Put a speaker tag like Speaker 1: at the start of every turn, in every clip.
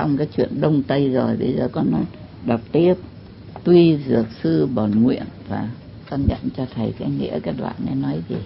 Speaker 1: xong cái chuyện Đông Tây rồi, bây giờ con nói đọc tiếp. Tuy dược sư bổn nguyện, và con nhận cho thầy cái nghĩa cái đoạn này nói gì.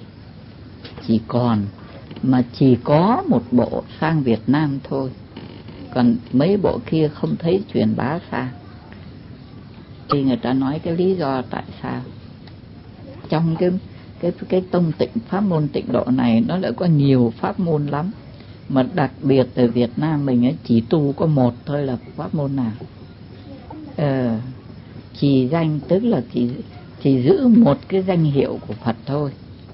Speaker 1: Chỉ có một bộ sang Việt Nam thôi, còn mấy bộ kia không thấy truyền bá sang. Thì người ta nói cái lý do tại sao trong cái tông tịnh pháp môn tịnh độ này nó lại có nhiều pháp môn lắm, mà đặc biệt ở Việt Nam mình ấy, chỉ tu có một thôi là pháp môn nào. Trì danh tức là chỉ giữ một cái danh hiệu của Phật thôi.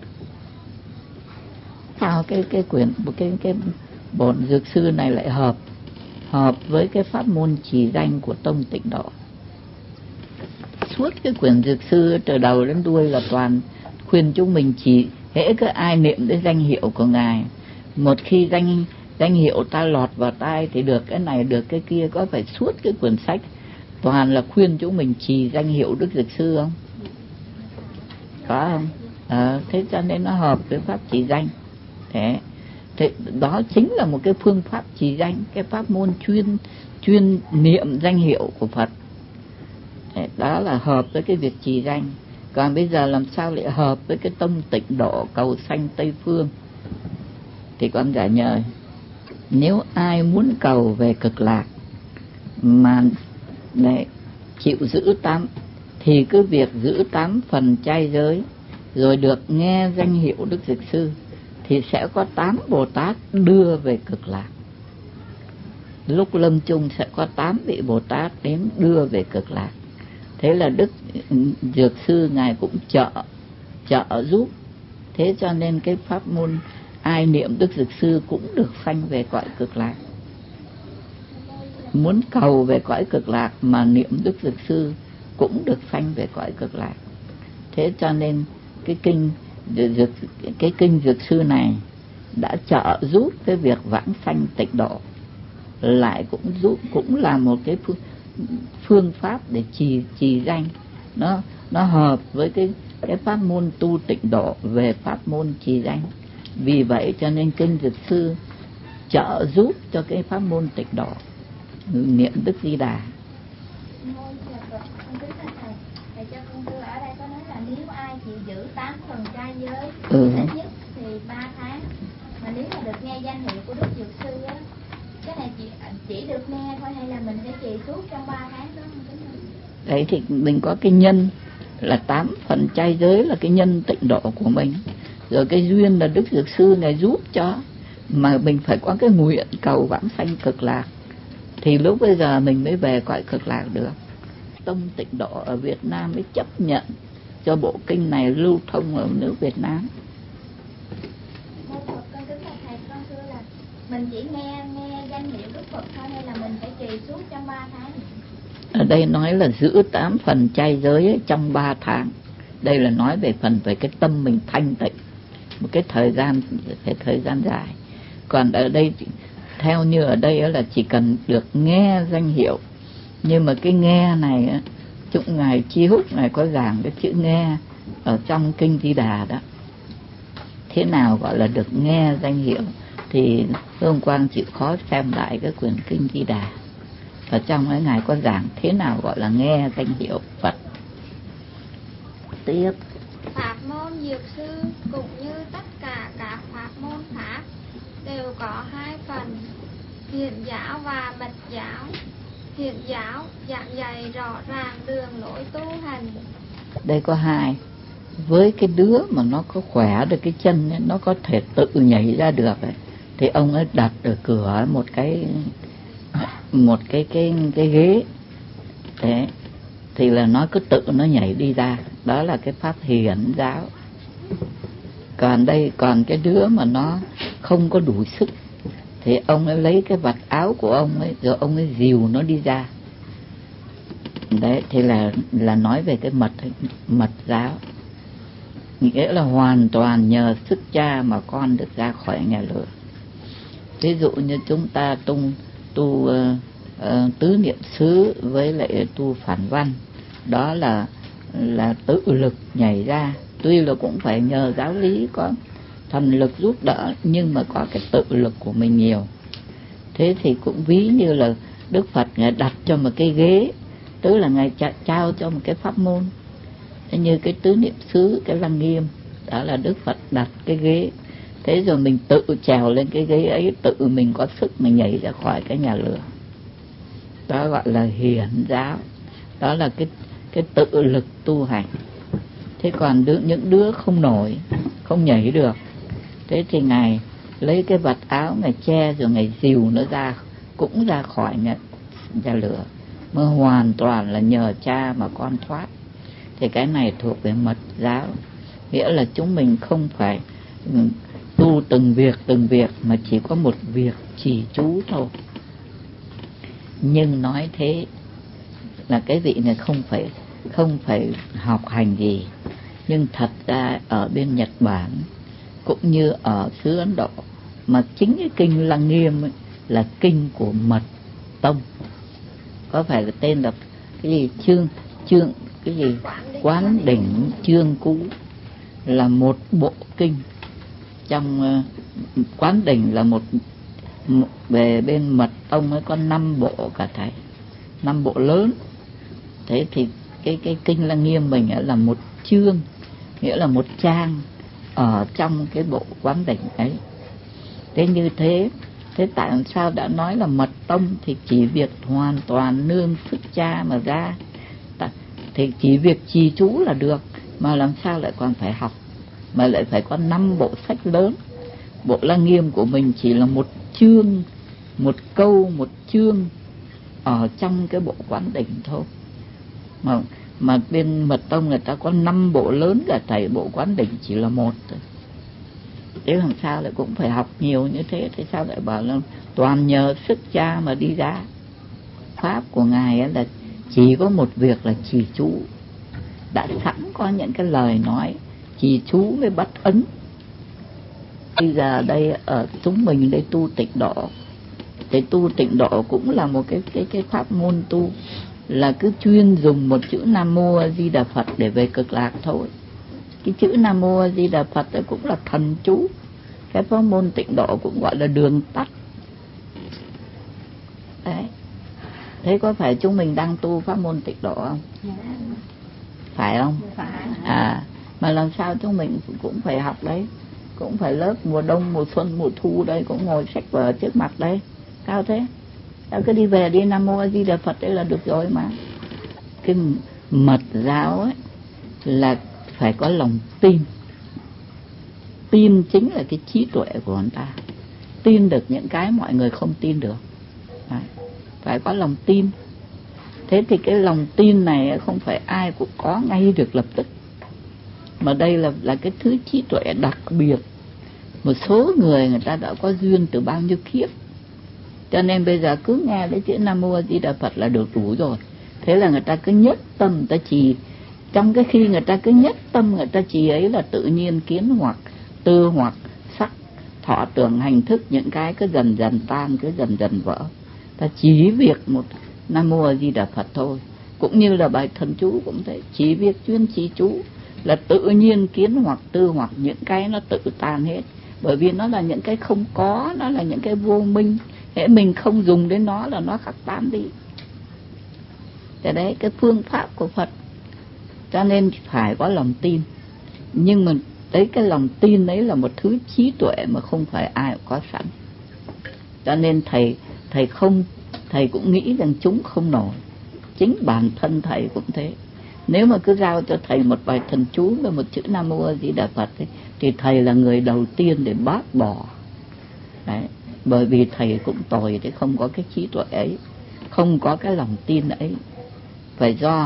Speaker 1: Sao cái bổn dược sư này lại hợp với cái pháp môn trì danh của tông tịnh độ? Suốt cái quyển dược sư từ đầu đến đuôi là toàn khuyên chúng mình chỉ hễ cứ ai niệm đến danh hiệu của Ngài, một khi danh hiệu ta lọt vào tai thì được cái này được cái kia. Có phải suốt cái quyển sách toàn là khuyên chúng mình trì danh hiệu Đức Dược Sư không? Có không? Thế cho nên nó hợp với pháp trì danh. Thế đó chính là một cái phương pháp trì danh, cái pháp môn chuyên niệm danh hiệu của Phật. Đó là hợp với cái việc trì danh. Còn bây giờ làm sao lại hợp với cái tông tịnh độ cầu sanh Tây Phương? Thì con giải nhờ, nếu ai muốn cầu về cực lạc mà chịu giữ thì cứ việc giữ 8 phần trai giới, rồi được nghe danh hiệu Đức Dược Sư, thì sẽ có 8 Bồ Tát đưa về cực lạc. Lúc lâm chung sẽ có 8 vị Bồ Tát đến đưa về cực lạc. Thế là Đức Dược Sư Ngài cũng trợ giúp. Thế cho nên cái pháp môn ai niệm Đức Dược Sư cũng được sanh về cõi cực lạc. Muốn cầu về cõi cực lạc mà niệm Đức Dược Sư cũng được sanh về cõi cực lạc. Thế cho nên cái kinh Dược Sư này đã trợ giúp cái việc vãng sanh tịnh độ, lại cũng là một cái phương pháp để trì danh. Nó hợp với cái pháp môn tu tịnh độ về pháp môn trì danh. Vì vậy cho nên kinh Dược Sư trợ giúp cho cái pháp môn tịnh độ niệm Đức Di Đà.
Speaker 2: Thầy cho con thưa, ở đây có nói là nếu ai chịu giữ 8 phần trai giới ít nhất thì 3 tháng, mà nếu mà được nghe danh hiệu của Đức Dược Sư á, cái này chỉ được nghe thôi hay là mình phải trì suốt trong 3 tháng đó không?
Speaker 1: Đấy thì mình có cái nhân là 8 phần trai giới là cái nhân tịnh độ của mình, rồi cái duyên là Đức Dược Sư này giúp cho, mà mình phải có cái nguyện cầu vãng sanh cực lạc, thì lúc bây giờ mình mới về cõi cực lạc được. Tông tịnh độ ở Việt Nam mới chấp nhận cho bộ kinh này lưu thông ở nước Việt Nam.
Speaker 2: Con kính thầy, con thưa là mình chỉ nghe danh hiệu Đức Phật thôi hay là mình phải trì suốt trong 3 tháng?
Speaker 1: Ở đây nói là giữ 8 phần trai giới ấy, trong 3 tháng. Đây là nói về cái tâm mình thanh tịnh, một cái thời gian dài. Còn ở đây theo như ở đây là chỉ cần được nghe danh hiệu. Nhưng mà cái nghe này á, chúng Ngài Chi Húc Ngài có giảng cái chữ nghe ở trong kinh Di Đà đó. Thế nào gọi là được nghe danh hiệu thì Hương Quang chịu khó xem lại cái quyển kinh Di Đà. Ở trong ấy Ngài có giảng thế nào gọi là nghe danh hiệu Phật. Tiếp.
Speaker 2: Pháp môn Dược Sư cũng như tất cả các pháp môn khác đều có 2 phần, Hiển giáo và Mật giáo. Hiển giáo giảng dạy rõ ràng đường lối tu hành.
Speaker 1: Đây có 2. Với cái đứa mà nó có khỏe được cái chân ấy, nó có thể tự nhảy ra được ấy, thì ông ấy đặt ở cửa một cái ghế. Thế thì là nó cứ tự nó nhảy đi ra, đó là cái pháp hiển giáo. Còn cái đứa mà nó không có đủ sức thì ông ấy lấy cái vạt áo của ông ấy, rồi ông ấy dìu nó đi ra. Đấy thì là nói về cái mật giáo, nghĩa là hoàn toàn nhờ sức cha mà con được ra khỏi nhà lửa. Ví dụ như chúng ta tu tứ niệm xứ với lại tu phản văn, đó là tự lực nhảy ra. Tuy là cũng phải nhờ giáo lý có thần lực giúp đỡ, nhưng mà có cái tự lực của mình nhiều. Thế thì cũng ví như là Đức Phật Ngài đặt cho một cái ghế, tức là Ngài trao cho một cái pháp môn. Như cái tứ niệm xứ, cái Lăng Nghiêm, đó là Đức Phật đặt cái ghế. Thế rồi mình tự trèo lên cái ghế ấy, tự mình có sức mình nhảy ra khỏi cái nhà lửa. Đó gọi là hiển giáo. Đó là cái tự lực tu hành. Thế còn những đứa không nổi, không nhảy được, thế thì Ngài lấy cái vạt áo Ngài che, rồi Ngài dìu nó ra, cũng ra khỏi nhà lửa, mà hoàn toàn là nhờ cha mà con thoát. Thì cái này thuộc về mật giáo, nghĩa là chúng mình không phải tu từng việc mà chỉ có một việc trì chú thôi. Nhưng nói thế là cái vị này không phải học hành gì. Nhưng thật ra ở bên Nhật Bản cũng như ở xứ Ấn Độ, mà chính cái kinh Lăng Nghiêm ấy, là kinh của Mật Tông. Có phải là tên là cái gì chương cái gì Quán Đỉnh Chương Cú, là một bộ kinh. Trong Quán Đỉnh là một về bên Mật Tông ấy có 5 bộ cả thầy, 5 bộ lớn. Thế thì cái kinh Lăng Nghiêm mình là một chương, nghĩa là một trang ở trong cái bộ Quán Đỉnh ấy. Thế như thế tại sao đã nói là Mật Tông? Thì chỉ việc hoàn toàn nương sức cha mà ra, thì chỉ việc trì chú là được, mà làm sao lại còn phải học, mà lại phải có 5 bộ sách lớn. Bộ Lăng Nghiêm của mình chỉ là một chương, một câu, một chương ở trong cái bộ Quán Đỉnh thôi. Mà bên Mật Tông người ta có 5 bộ lớn cả thầy, bộ Quán Đỉnh chỉ là một thôi. Thế làm sao lại cũng phải học nhiều như thế? Thế sao lại bảo là toàn nhờ sức cha mà đi ra? Pháp của Ngài ấy là chỉ có một việc là trì chú. Đã sẵn có những cái lời nói trì chú mới bắt ấn. Bây giờ đây ở chúng mình đây tu tịnh độ, thì tu tịnh độ cũng là một cái pháp môn tu, là cứ chuyên dùng một chữ Nam Mô A Di Đà Phật để về cực lạc thôi. Cái chữ Nam Mô A Di Đà Phật ấy cũng là thần chú. Cái pháp môn tịnh độ cũng gọi là đường tắt. Đấy. Thế có phải chúng mình đang tu pháp môn tịnh độ không? Phải không? Phải. Mà làm sao chúng mình cũng phải học đấy, cũng phải lớp mùa đông, mùa xuân, mùa thu đây, cũng ngồi sách vở trước mặt đây. Sao thế? Sao cứ đi về đi Nam Mô A Di Đà Phật đấy là được rồi mà. Cái mật giáo ấy là phải có lòng tin. Tin chính là cái trí tuệ của người ta, tin được những cái mọi người không tin được. Đấy. Phải có lòng tin. Thế thì cái lòng tin này không phải ai cũng có ngay được lập tức, mà đây là cái thứ trí tuệ đặc biệt. Một số người ta đã có duyên từ bao nhiêu kiếp, cho nên bây giờ cứ nghe đến chữ Nam Mô A Di Đà Phật là được đủ rồi. Thế là người ta cứ nhất tâm người ta trì. Trong cái khi người ta cứ nhất tâm người ta trì ấy là tự nhiên kiến hoặc, tư hoặc, sắc, thọ, tưởng, hành thức, những cái cứ dần dần tan, cứ dần dần vỡ. Ta chỉ việc một Nam Mô A Di Đà Phật thôi. Cũng như là bài thần chú cũng thế, chỉ việc chuyên trì chú là tự nhiên kiến hoặc, tư hoặc, những cái nó tự tan hết. Bởi vì nó là những cái không có, nó là những cái vô minh. Thế mình không dùng đến nó là nó khắc tan đi. Thế đấy, cái phương pháp của Phật. Cho nên phải có lòng tin. Nhưng mà đấy, cái lòng tin đấy là một thứ trí tuệ mà không phải ai cũng có sẵn. Cho nên thầy cũng nghĩ rằng chúng không nổi. Chính bản thân thầy cũng thế. Nếu mà cứ giao cho thầy một bài thần chú và một chữ Nam Mô A Di Đà Phật ấy, thì thầy là người đầu tiên để bác bỏ. Đấy. Bởi vì thầy cũng tồi để không có cái trí tuệ ấy, không có cái lòng tin ấy. Phải do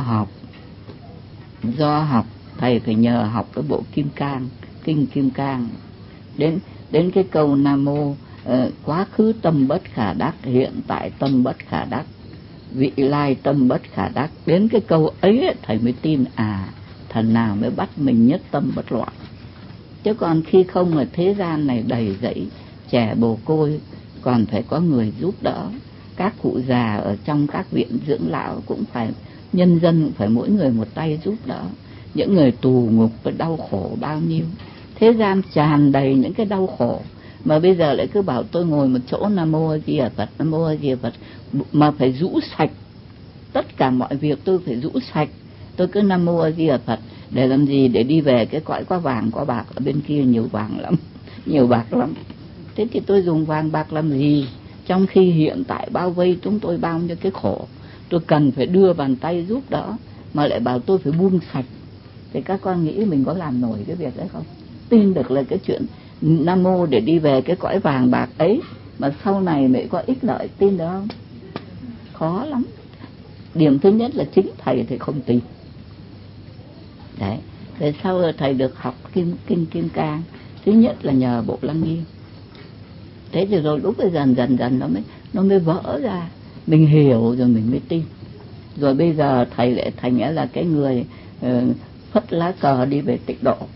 Speaker 1: học thầy phải nhờ học cái bộ Kim Cang, kinh Kim Cang. Đến cái câu Nam Mô quá khứ tâm bất khả đắc, hiện tại tâm bất khả đắc, vị lai tâm bất khả đắc. Đến cái câu ấy thầy mới tin thần nào mới bắt mình nhất tâm bất loạn. Chứ còn khi không ở thế gian này đầy rẫy trẻ bồ côi, còn phải có người giúp đỡ. Các cụ già ở trong các viện dưỡng lão cũng phải, nhân dân cũng phải mỗi người một tay giúp đỡ. Những người tù ngục với đau khổ bao nhiêu. Thế gian tràn đầy những cái đau khổ, Mà bây giờ lại cứ bảo tôi ngồi một chỗ Nam Mô A Di Đà Phật, Nam Mô A Di Đà Phật, mà phải rũ sạch tất cả mọi việc, tôi phải rũ sạch. Tôi cứ Nam Mô A Di Đà Phật để làm gì? Để đi về cái cõi có vàng có bạc. Ở bên kia nhiều vàng lắm, nhiều bạc lắm. Thế thì tôi dùng vàng bạc làm gì, trong khi hiện tại bao vây chúng tôi bao nhiêu cái khổ. Tôi cần phải đưa bàn tay giúp đỡ, mà lại bảo tôi phải buông sạch. Thì các con nghĩ mình có làm nổi cái việc đấy không? Tin được là cái chuyện Nam Mô để đi về cái cõi vàng bạc ấy, mà sau này mới có ích lợi, tin được không? Khó lắm. Điểm thứ nhất là chính thầy thì không tin. Đấy. Để sau thầy được học kinh Kim Cang, thứ nhất là nhờ Bộ Lăng Nghiêm. Thế thì rồi lúc dần nó mới vỡ ra, mình hiểu rồi mình mới tin. Rồi bây giờ thầy lại thành nghĩa là cái người phất lá cờ đi về Tịnh Độ.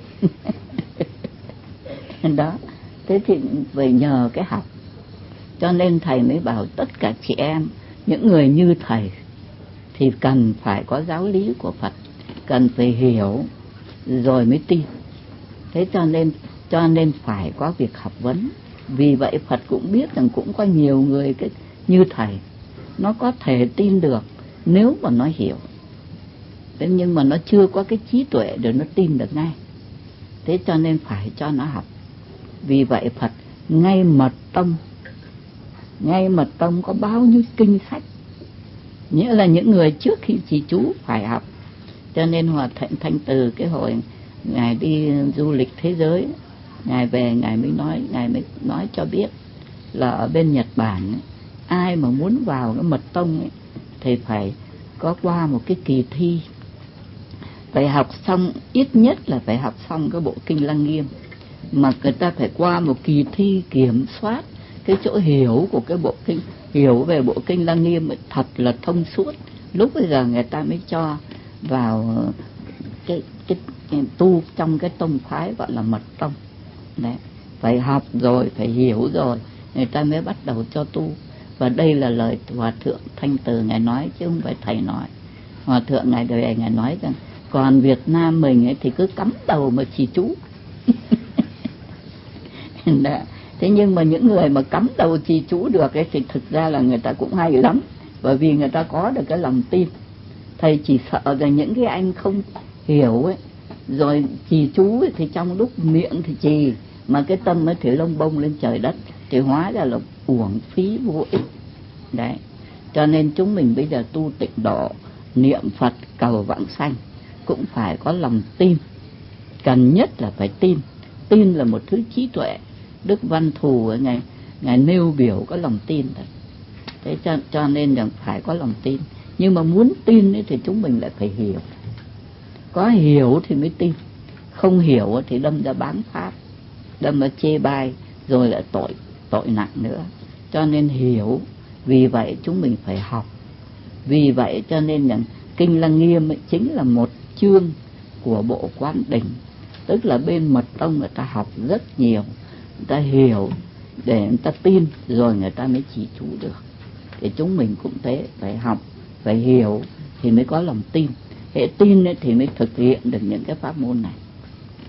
Speaker 1: Đó. Thế thì về nhờ cái học, cho nên thầy mới bảo tất cả chị em, những người như thầy thì cần phải có giáo lý của Phật, cần phải hiểu rồi mới tin. Thế cho nên phải có việc học vấn. Vì vậy Phật cũng biết rằng cũng có nhiều người như thầy, nó có thể tin được nếu mà nó hiểu. Thế nhưng mà nó chưa có cái trí tuệ để nó tin được ngay. Thế cho nên phải cho nó học. Vì vậy Phật ngay mật tông có bao nhiêu kinh sách, nghĩa là những người trước khi trì chú phải học. Cho nên Hòa Thượng Thanh Từ cái hồi ngài đi du lịch thế giới, ngài về ngài mới nói cho biết là ở bên Nhật Bản ấy, ai mà muốn vào cái mật tông ấy, thì phải có qua một cái kỳ thi, phải học xong, ít nhất là phải học xong cái bộ kinh Lăng Nghiêm, mà người ta phải qua một kỳ thi kiểm soát cái chỗ hiểu của cái bộ kinh, hiểu về bộ kinh Lăng Nghiêm ấy, thật là thông suốt. Lúc bây giờ người ta mới cho vào cái tu trong cái tông phái gọi là mật tông. Đấy, phải học rồi, phải hiểu rồi, người ta mới bắt đầu cho tu. Và đây là lời Hòa Thượng Thanh Từ ngài nói, chứ không phải thầy nói. Hòa Thượng ngài đời ngài nói rằng còn Việt Nam mình ấy thì cứ cắm đầu mà trì chú. Thế nhưng mà những người mà cắm đầu trì chú được ấy thì thực ra là người ta cũng hay lắm, bởi vì người ta có được cái lòng tin. Thầy chỉ sợ rằng những cái anh không hiểu ấy, rồi trì chú ấy, thì trong lúc miệng thì trì mà cái tâm nó thì lông bông lên trời đất, thì hóa ra là uổng phí vô ích. Đấy, cho nên chúng mình bây giờ tu Tịnh Độ, niệm Phật cầu vãng sanh cũng phải có lòng tin. Cần nhất là phải tin. Tin là một thứ trí tuệ. Đức Văn Thù ngài nêu biểu có lòng tin thật. Thế cho nên là phải có lòng tin. Nhưng mà muốn tin ấy thì chúng mình lại phải hiểu. Có hiểu thì mới tin, không hiểu thì đâm ra bán pháp, đâm ra chê bai, rồi lại tội nặng nữa. Cho nên hiểu. Vì vậy chúng mình phải học. Vì vậy cho nên là kinh Lăng Nghiêm ấy chính là một chương của bộ Quán Đỉnh. Tức là bên mật tông người ta học rất nhiều, người ta hiểu để người ta tin, rồi người ta mới trì chú được. Thì chúng mình cũng thế, phải học, phải hiểu thì mới có lòng tin. Hệ tin ấy thì mới thực hiện được những cái pháp môn này.